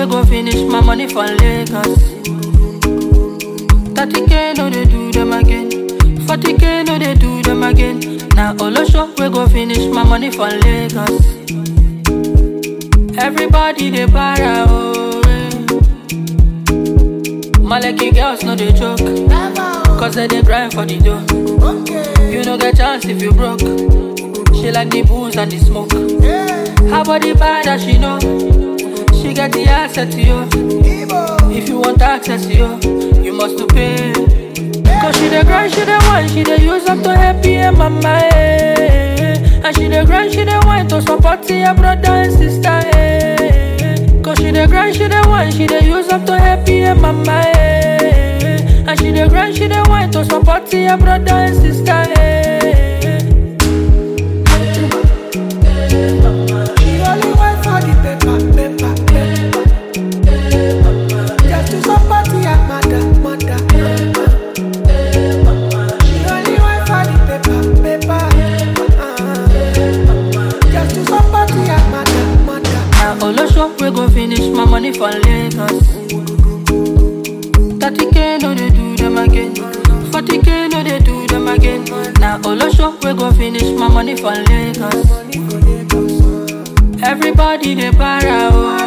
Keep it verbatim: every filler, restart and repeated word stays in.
we go finish my money for Lagos. thirty K no they do them again. forty K no they do them again. Now Olosho we go finish my money for Lagos. Everybody they para oh eh. Maleki girls no they joke, cause they they grind for the dough. You no get chance if you broke. She like the booze and the smoke. Her body bad as she know. She get the access to you. If you want access to you, you must to pay. Cause she the grind, she the wine, she the use up to happy and mama eh. And she the grind, she the wine to support your brother and sister eh. Cause she the grind, she the wine, she the use up to happy and mama eh. And she the grind, she the wine to support your brother and sister eh. She only wait for the paper, paper, paper. Just to support your mother, mother. She only wait for the paper, paper. Just to support your mother, mother. Now Olosho we go finish my money for Lagos. thirty K no they do them again. forty K no they do them again. Now Olosho we go finish my money for Lagos. Everybody they para oh